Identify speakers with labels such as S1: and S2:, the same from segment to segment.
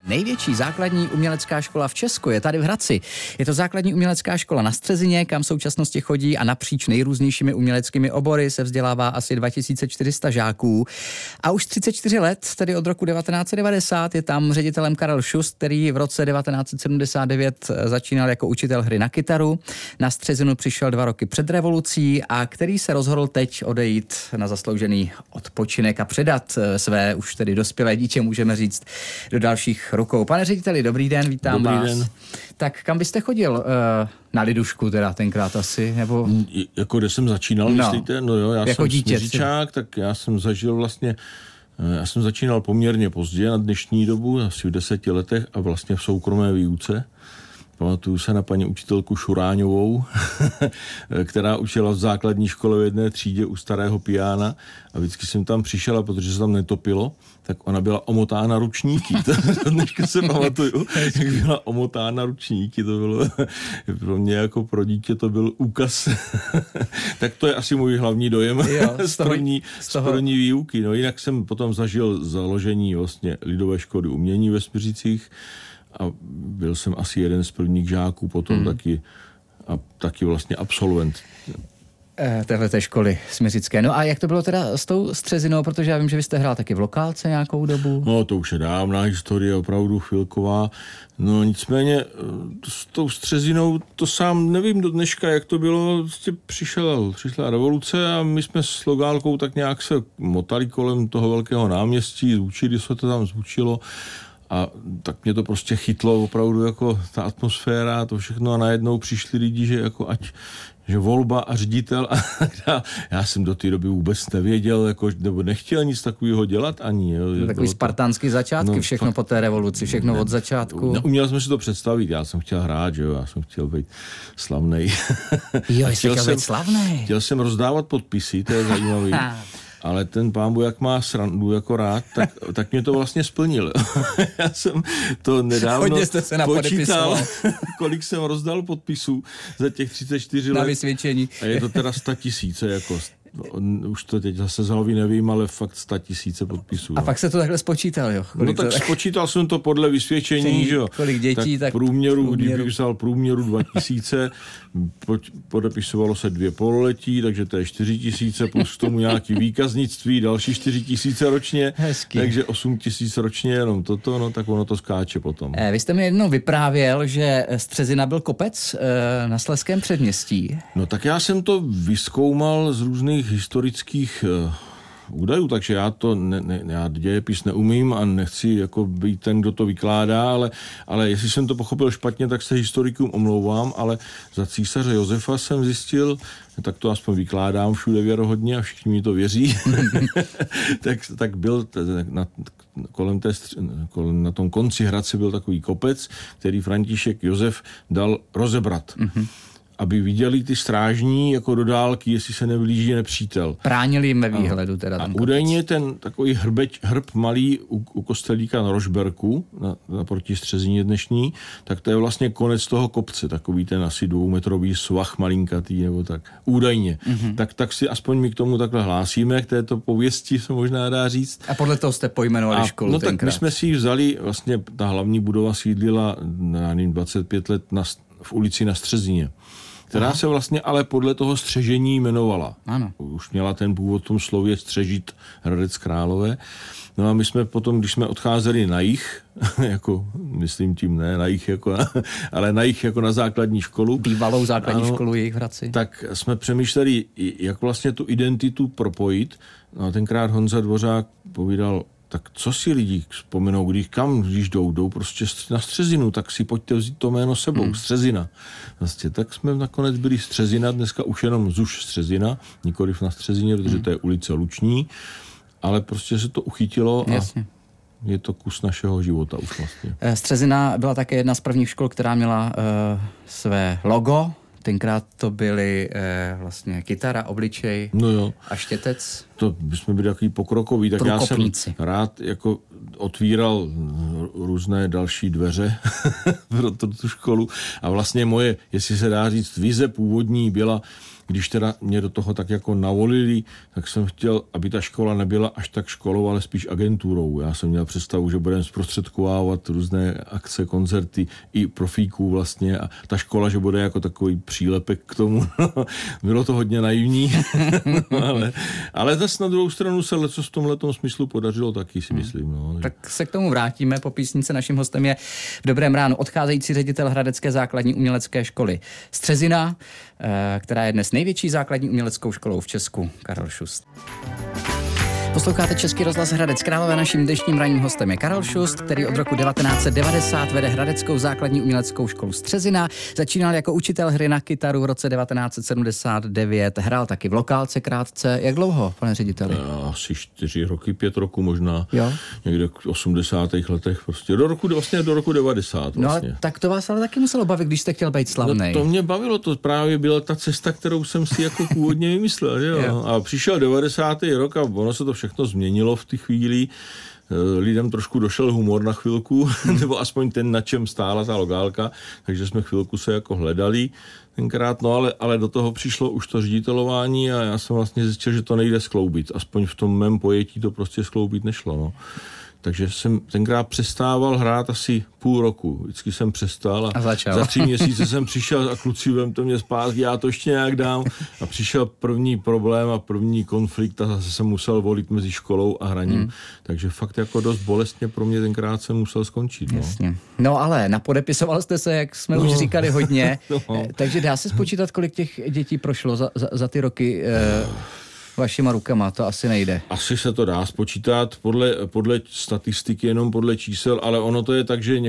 S1: Největší základní umělecká škola v Česku je tady v Hradci. Je to základní umělecká škola na Střezině, kam v současnosti chodí a napříč nejrůznějšími uměleckými obory se vzdělává asi 2400 žáků. A už 34 let, tedy od roku 1990, je tam ředitelem Karel Šust, který v roce 1979 začínal jako učitel hry na kytaru. Na Střezinu přišel 2 roky před revolucí a který se rozhodl teď odejít na zasloužený odpočinek a předat své už tedy dospělé dítě, můžeme říct, do dalších rukou. Pane řediteli, dobrý den, vítám vás.
S2: Dobrý den.
S1: Tak kam byste chodil? Na lidušku teda tenkrát asi, nebo...
S2: Jako kde jsem začínal, myslíte? No jo, já
S1: jako
S2: jsem
S1: dítě,
S2: směřičák, tak já jsem zažil vlastně... Já jsem začínal poměrně pozdě na dnešní dobu, asi v 10 letech a vlastně v soukromé výuce. Pamatuju se na paní učitelku Šuráňovou, která učila v základní škole v jedné třídě u starého piána a vždycky jsem tam přišel a protože se tam netopilo, tak ona byla omotána ručníky. Dneska se pamatuju, jak byla omotána ručníky. To bylo pro mě jako pro dítě to byl úkaz. Tak to je asi můj hlavní dojem z první výuky. No jinak jsem potom zažil založení vlastně lidové školy umění ve Smiřicích a byl jsem asi jeden z prvních žáků, potom taky vlastně absolvent
S1: téhleté školy smiřické. No a jak to bylo teda s tou Střezinou, protože já vím, že vy jste hrál taky v lokálce nějakou dobu?
S2: No to už je dávná historie, opravdu chvilková. No nicméně s tou Střezinou to sám nevím do dneška, jak to bylo. Přišla revoluce a my jsme s Logálkou tak nějak se motali kolem toho velkého náměstí, zvučili, co to tam zvučilo. A tak mě to prostě chytlo opravdu jako ta atmosféra, to všechno a najednou přišli lidi, že jako že volba a ředitel a já jsem do té doby vůbec nevěděl, jako, nebo nechtěl nic takového dělat ani. Jo.
S1: Takový spartánský začátky, všechno po té revoluci, všechno od začátku.
S2: Neuměl jsem si to představit, já jsem chtěl hrát, že jo, já jsem chtěl být slavnej.
S1: Jo, chtěl být slavnej.
S2: Chtěl jsem rozdávat podpisy, to je zajímavý. Ale ten pánbu, jak má srandu jako rád, tak mě to vlastně splnil. Já jsem to nedávno počítal, kolik jsem rozdal podpisů za těch 34 let.
S1: Na vysvědčení.
S2: A je to teda 100 000 jako... Už to teď zase z hlavy nevím, ale fakt 100 000 podpisů.
S1: A pak se to takhle spočítal, jo?
S2: No tak spočítal jsem to podle vysvědčení, že jo.
S1: Kolik dětí, tak
S2: průměru. Kdybych vzal průměru 2000, podepisovalo se 2 pololetí, takže to je 4 000, plus k tomu nějaký výkaznictví, další 4 000 ročně.
S1: Hezky.
S2: Takže 8 000 ročně, jenom toto, no tak ono to skáče potom.
S1: Vy jste mi jednou vyprávěl, že Střezina byl kopec na Slezském předměstí.
S2: No tak já jsem to vyzkoumal z různých historických údajů, takže já dějepis neumím a nechci jako být ten, kdo to vykládá, ale jestli jsem to pochopil špatně, tak se historikům omlouvám, ale za císaře Josefa jsem zjistil, tak to aspoň vykládám všude věrohodně a všichni mi to věří, tak byl na tom konci Hradce byl takový kopec, který František Josef dal rozebrat. Aby viděli ty strážní jako do dálky, jestli se neblíží nepřítel.
S1: Bránili jim ve výhledu teda.
S2: A údajně ten takový hrb malý u kostelíka na Rožberku, naproti Střezině dnešní, tak to je vlastně konec toho kopce, takový ten asi 2metrový svah malinkatý, nebo tak. Údajně. Tak si aspoň my k tomu takhle hlásíme, k této pověsti se možná dá říct.
S1: A podle toho jste pojmenovali školu
S2: no
S1: tenkrát.
S2: Tak my jsme si ji vzali, vlastně ta hlavní budova sídlila 25 let v ulici na Střezině, která se vlastně ale podle toho střežení jmenovala.
S1: Ano.
S2: Už měla ten původ v tom slově střežit Hradec Králové. No a my jsme potom, když jsme odcházeli na jih, jako, myslím tím ne na jih, jako, ale na jih jako na základní školu.
S1: Bývalou základní školu jejich v Hradci.
S2: Tak jsme přemýšleli, jak vlastně tu identitu propojit. No a tenkrát Honza Dvořák povídal, tak co si lidi vzpomenou, když jdou prostě na Střezinu, tak si pojďte vzít to jméno sebou, Střezina. Vlastně, tak jsme nakonec byli Střezina, dneska už jenom ZUŠ Střezina, nikoliv na Střezině, protože to je ulice Luční, ale prostě se to uchytilo a je to kus našeho života už vlastně.
S1: Střezina byla také jedna z prvních škol, která měla své logo. Tenkrát to byly vlastně kytara, obličej a štětec.
S2: To bychom byli takový pokrokoví, tak já jsem rád jako otvíral různé další dveře pro tu školu a vlastně moje, jestli se dá říct, vize původní byla, když teda mě do toho tak jako navolili, tak jsem chtěl, aby ta škola nebyla až tak školou, ale spíš agenturou. Já jsem měl představu, že budeme zprostředkovávat různé akce, koncerty i profíků vlastně a ta škola, že bude jako takový přílepek k tomu. Bylo to hodně naivní, ale zase na druhou stranu se leco v tomhletom smyslu podařilo taky, si myslím. No.
S1: Tak se k tomu vrátíme. Po písničce naším hostem je v Dobrém ránu odcházející ředitel Hradecké základní umělecké školy Střezina, která je dnes největší základní uměleckou školou v Česku, Karel Šust. Posloucháte Český rozhlas Hradec Králové. Naším dnešním ranním hostem je Karel Šust, který od roku 1990 vede Hradeckou základní uměleckou školu Střezina. Začínal jako učitel hry na kytaru v roce 1979. Hrál taky v lokálce krátce. Jak dlouho, pane řediteli?
S2: Asi 4 roky, 5 roků možná.
S1: Jo?
S2: Někde v 80. letech prostě. Do roku 90 vlastně.
S1: No tak to vás ale taky muselo bavit, když jste chtěl být slavnej.
S2: No, to mě bavilo, to právě byla ta cesta, kterou jsem si jako původně vymyslel. Jo? A přišel 90. rok a ono se to všechno změnilo v té chvíli. Lidem trošku došel humor na chvilku, nebo aspoň ten, na čem stála ta lokálka, takže jsme chvilku se jako hledali tenkrát, no ale do toho přišlo už to ředitelování a já jsem vlastně zjistil, že to nejde skloubit. Aspoň v tom mém pojetí to prostě skloubit nešlo, no. Takže jsem tenkrát přestával hrát asi půl roku. Vždycky jsem přestal a za 3 měsíce jsem přišel a kluci, vemte mě zpátky, já to ještě nějak dám. A přišel první problém a první konflikt a zase jsem musel volit mezi školou a hraním. Takže fakt jako dost bolestně pro mě tenkrát jsem musel skončit. No.
S1: Jasně. No ale napodepisoval jste se, jak jsme už říkali, hodně. Takže dá se spočítat, kolik těch dětí prošlo za ty roky vašima rukama, to asi nejde. Asi
S2: se to dá spočítat podle statistiky, jenom podle čísel, ale ono to je tak, že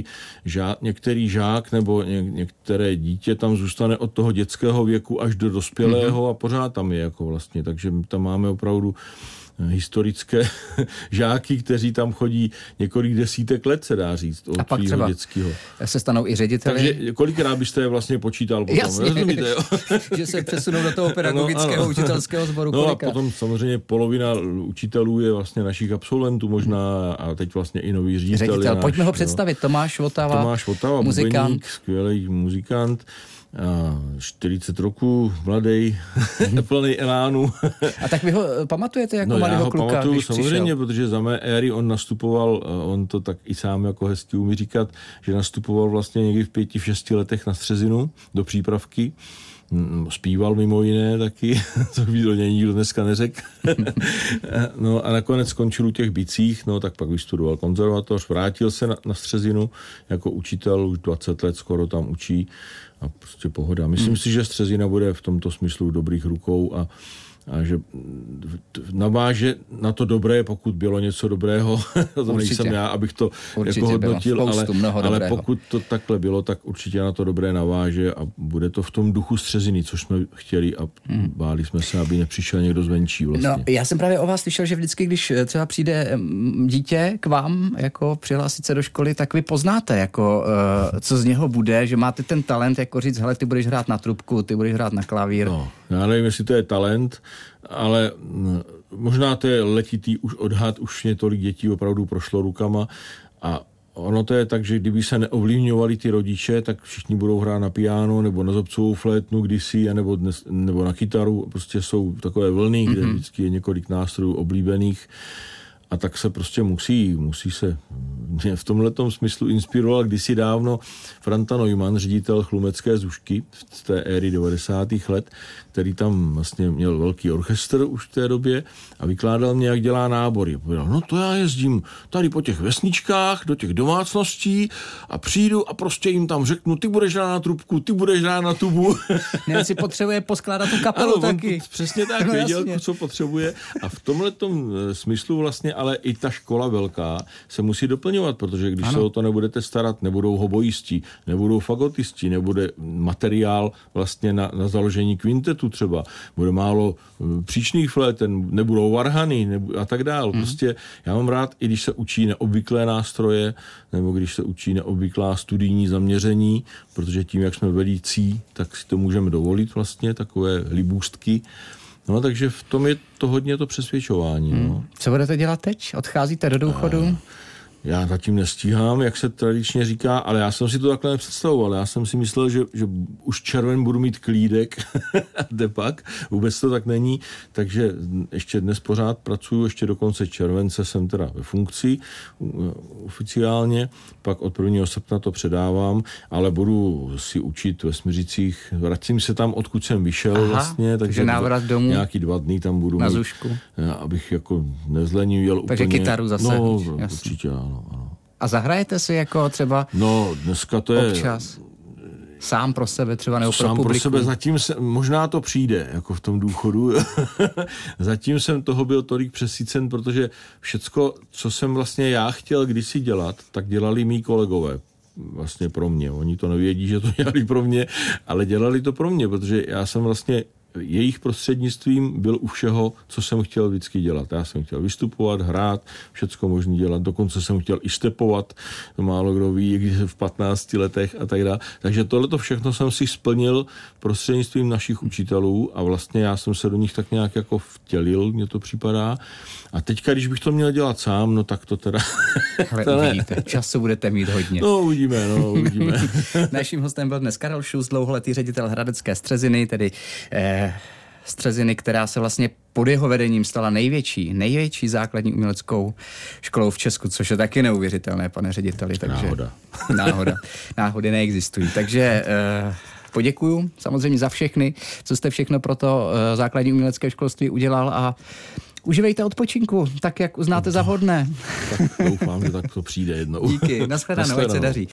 S2: některý žák nebo některé dítě tam zůstane od toho dětského věku až do dospělého a pořád tam je jako vlastně, takže tam máme opravdu historické žáky, kteří tam chodí několik desítek let, se dá říct, od svého dětského.
S1: Se stanou i řediteli.
S2: Takže kolikrát byste je vlastně počítal potom?
S1: Jasně, rozumíte, jo? Že se přesunou do toho pedagogického učitelského sboru.
S2: No kolika? A potom samozřejmě polovina učitelů je vlastně našich absolventů možná a teď vlastně i nový ředitel.
S1: Pojďme ho představit. Tomáš Votava, muzikant.
S2: Bubeník, skvělý muzikant. 40 roků, mladý, plný elánu.
S1: A tak vy ho pamatujete jako mladého kluka?
S2: Já ho pamatuju samozřejmě, protože za mé éry on nastupoval, on to tak i sám jako hezky umí říkat, že nastupoval vlastně někdy v 5-6 letech na Střezinu do přípravky. Zpíval mimo jiné taky, co by do něj nikdo dneska neřekl. No a nakonec skončil u těch bicích, no tak pak vystudoval konzervatoř, vrátil se na Střezinu jako učitel, už 20 let skoro tam učí a prostě pohoda. Myslím si, že Střezina bude v tomto smyslu v dobrých rukou a že naváže na to dobré, pokud bylo něco dobrého, to nejsem já, abych to určitě jako hodnotil, ale pokud to takhle bylo, tak určitě na to dobré naváže a bude to v tom duchu Střeziny, což jsme chtěli a báli jsme se, aby nepřišel někdo zvenčí vlastně.
S1: No, já jsem právě o vás slyšel, že vždycky, když třeba přijde dítě k vám, jako přihlásit se do školy, tak vy poznáte, jako, co z něho bude, že máte ten talent, jako říct, hele, ty budeš hrát na trubku, ty budeš hrát na klavír.
S2: No, já nevím, jestli to je talent, ale možná to je letitý už odhad, už několik dětí opravdu prošlo rukama a ono to je tak, že kdyby se neovlivňovali ty rodiče, tak všichni budou hrát na piano nebo na zobcovou flétnu kdysi, nebo na kytaru, prostě jsou takové vlny, kde vždycky je několik nástrojů oblíbených a tak se prostě musí se v tomhletom smyslu inspiroval kdysi dávno Franta Neumann, ředitel chlumecké Zušky z té éry 90. let, který tam vlastně měl velký orchestr už v té době a vykládal mě, jak dělá nábory. Povedal, no to já jezdím tady po těch vesničkách, do těch domácností a přijdu a prostě jim tam řeknu, ty budeš hrát na trubku, ty budeš hrát na tubu.
S1: Ne, si potřebuje poskládat tu kapelu ano, taky.
S2: Přesně tak, věděl, co potřebuje a v tomhletom smyslu vlastně ale i ta škola velká se musí doplňovat, protože když se o to nebudete starat, nebudou hoboisti, nebudou fagotisti, nebude materiál vlastně na založení kvintetu třeba, bude málo příčných fléten, nebudou varhany a tak dál. Prostě já mám rád, i když se učí neobvyklé nástroje, nebo když se učí neobvyklá studijní zaměření, protože tím, jak jsme velící, tak si to můžeme dovolit vlastně, takové libůstky. No, takže v tom je to hodně to přesvědčování. No.
S1: Co budete dělat teď? Odcházíte do důchodu?
S2: Já zatím nestíhám, jak se tradičně říká, ale já jsem si to takhle nepředstavoval. Já jsem si myslel, že už červen budu mít klídek a depak. Vůbec to tak není, takže ještě dnes pořád pracuji, ještě do konce července jsem teda ve funkci oficiálně, pak od 1. srpna to předávám, ale budu si učit ve Smiřicích. Vracím se tam, odkud jsem vyšel vlastně, takže
S1: návrat domů.
S2: Nějaký 2 dny tam budu
S1: na
S2: mít,
S1: Zušku.
S2: abych jako nezlenivěl úplně.
S1: Takže kytaru zase.
S2: No, určitě ano.
S1: A zahrajete si jako třeba
S2: dneska to je
S1: občas sám pro sebe třeba nebo pro
S2: sám
S1: publikum?
S2: Pro sebe, zatím možná to přijde, jako v tom důchodu. Zatím jsem toho byl tolik přesycen, protože všecko, co jsem vlastně já chtěl kdysi dělat, tak dělali mý kolegové vlastně pro mě. Oni to nevědí, že to dělali pro mě, ale dělali to pro mě, protože já jsem vlastně jejich prostřednictvím byl u všeho, co jsem chtěl vždycky dělat. Já jsem chtěl vystupovat, hrát, všecko možné dělat. Dokonce jsem chtěl i stepovat, to málo kdo ví, když v 15 letech a tak dále. Takže tohleto všechno jsem si splnil prostřednictvím našich učitelů a vlastně já jsem se do nich tak nějak jako vtělil, mně to připadá. A teďka, když bych to měl dělat sám, no tak to teda...
S1: Ale uvidíte, času budete mít hodně.
S2: No, uvidíme.
S1: Naším hostem byl dnes Karel Šus, dlouholetý ředitel Hradecké Střeziny, tedy Střeziny, která se vlastně pod jeho vedením stala největší základní uměleckou školou v Česku, což je taky neuvěřitelné, pane řediteli. Takže náhody neexistují. Takže poděkuju samozřejmě za všechny, co jste všechno pro to základní umělecké školství udělal a užívejte odpočinku, tak jak uznáte za vhodné.
S2: Tak doufám, že tak to přijde jednou.
S1: Díky, nashledanou, ať se daří.